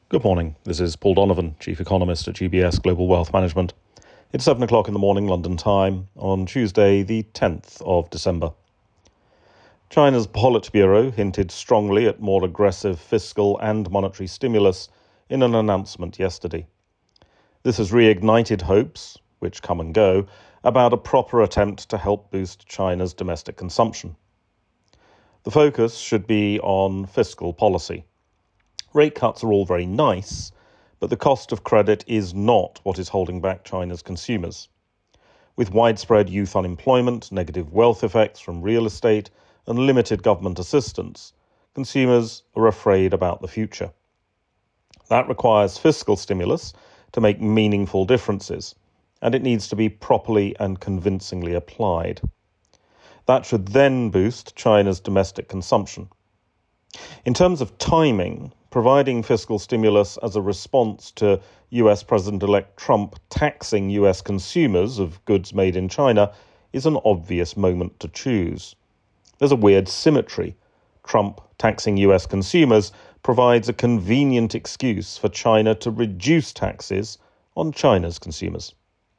Good morning. This is Paul Donovan, Chief Economist at UBS Global Wealth Management. It's 7 o'clock in the morning, London time, on Tuesday, the 10th of December. China's Politburo hinted strongly at more aggressive fiscal and monetary stimulus in an announcement yesterday. This has reignited hopes, which come and go, about a proper attempt to help boost China's domestic consumption. The focus should be on fiscal policy. Rate cuts are all very nice, but the cost of credit is not what is holding back China's consumers. With widespread youth unemployment, negative wealth effects from real estate, and limited government assistance, consumers are afraid about the future. That requires fiscal stimulus to make meaningful differences, and it needs to be properly and convincingly applied. That should then boost China's domestic consumption. In terms of timing, providing fiscal stimulus as a response to US President-elect Trump taxing US consumers of goods made in China is an obvious moment to choose. There's a weird symmetry. Trump taxing US consumers provides a convenient excuse for China to reduce taxes on China's consumers.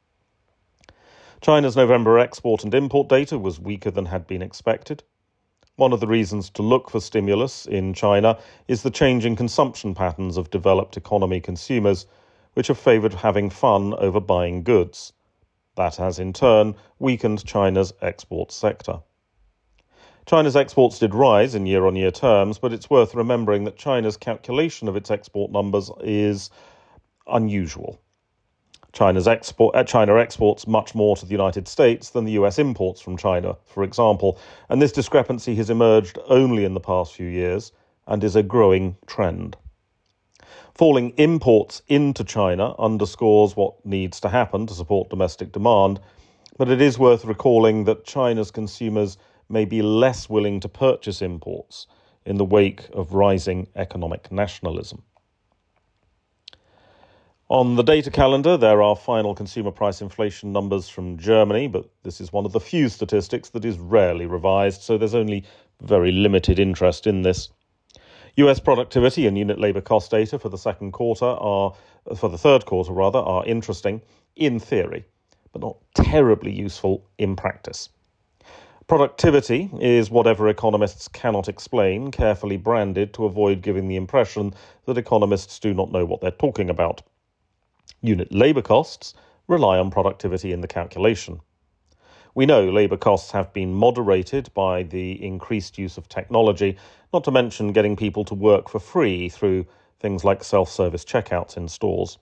China's November export and import data was weaker than had been expected. One of the reasons to look for stimulus in China is the changing consumption patterns of developed economy consumers, which have favoured having fun over buying goods. That has in turn weakened China's export sector. China's exports did rise in year-on-year terms, but it's worth remembering that China's calculation of its export numbers is unusual. China exports much more to the United States than the US imports from China, for example, and this discrepancy has emerged only in the past few years and is a growing trend. Falling imports into China underscores what needs to happen to support domestic demand, but it is worth recalling that China's consumers may be less willing to purchase imports in the wake of rising economic nationalism. On the data calendar, there are final consumer price inflation numbers from Germany, but this is one of the few statistics that is rarely revised, so there's only very limited interest in this. US productivity and unit labour cost data for the third quarter are interesting in theory, but not terribly useful in practice. Productivity is whatever economists cannot explain, carefully branded to avoid giving the impression that economists do not know what they're talking about. Unit labour costs rely on productivity in the calculation. We know labour costs have been moderated by the increased use of technology, not to mention getting people to work for free through things like self-service checkouts in stores.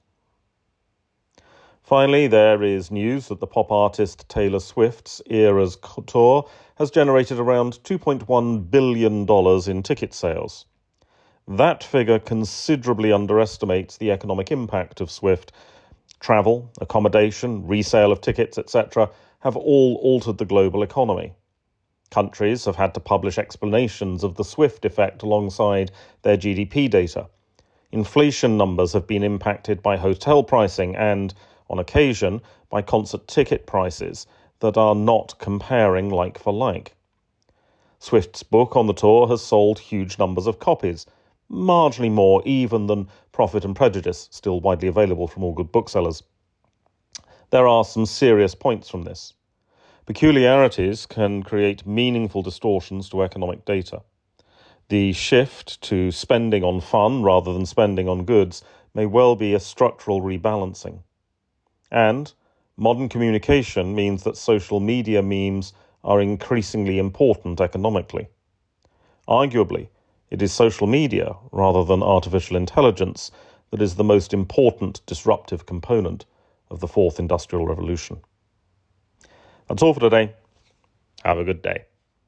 Finally, there is news that the pop artist Taylor Swift's Eras tour has generated around $2.1 billion in ticket sales. That figure considerably underestimates the economic impact of Swift. Travel, accommodation, resale of tickets, etc. have all altered the global economy. Countries have had to publish explanations of the Swift effect alongside their GDP data. Inflation numbers have been impacted by hotel pricing and, on occasion, by concert ticket prices that are not comparing like for like. Swift's book on the tour has sold huge numbers of copies, marginally more even than Profit and Prejudice, still widely available from all good booksellers. There are some serious points from this. Peculiarities can create meaningful distortions to economic data. The shift to spending on fun rather than spending on goods may well be a structural rebalancing. And modern communication means that social media memes are increasingly important economically. Arguably, it is social media, rather than artificial intelligence, that is the most important disruptive component of the fourth industrial revolution. That's all for today. Have a good day.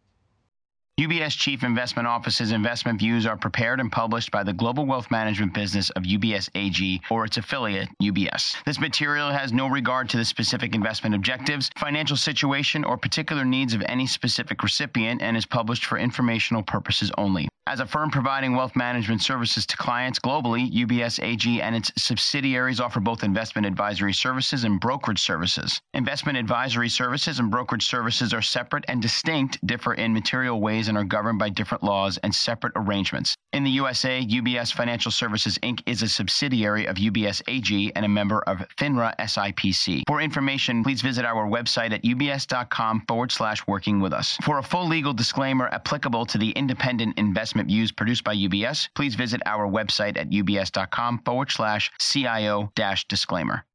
UBS Chief Investment Office's investment views are prepared and published by the Global Wealth Management business of UBS AG or its affiliate, UBS. This material has no regard to the specific investment objectives, financial situation, or particular needs of any specific recipient and is published for informational purposes only. As a firm providing wealth management services to clients globally, UBS AG and its subsidiaries offer both investment advisory services and brokerage services. Investment advisory services and brokerage services are separate and distinct, differ in material ways and are governed by different laws and separate arrangements. In the USA, UBS Financial Services, Inc. is a subsidiary of UBS AG and a member of FINRA SIPC. For information, please visit our website at ubs.com/working with us. For a full legal disclaimer applicable to the independent investment views produced by UBS, please visit our website at ubs.com/CIO-disclaimer.